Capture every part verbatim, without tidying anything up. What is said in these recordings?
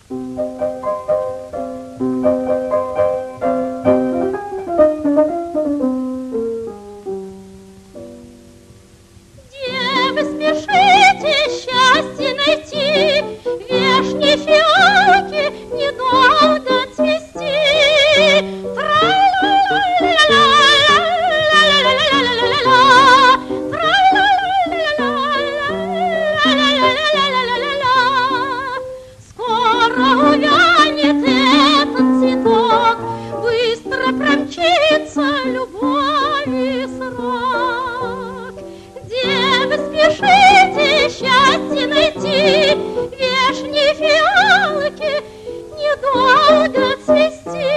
Девы, спешите счастье найти, вешние фиалки недолго цвести. Скоро увянет этот цветок, быстро промчится любови срок. Девы, спешите счастье найти, вешние фиалки недолго цвести.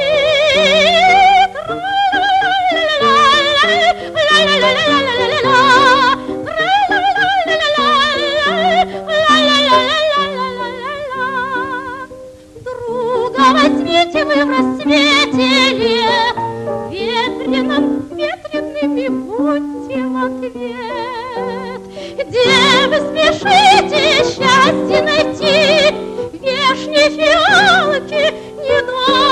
Друга возьмите вы в рассвете лет, ветреном, ветреными будьте в ответ. Девы, спешите счастье найти, вешние фиалки недолго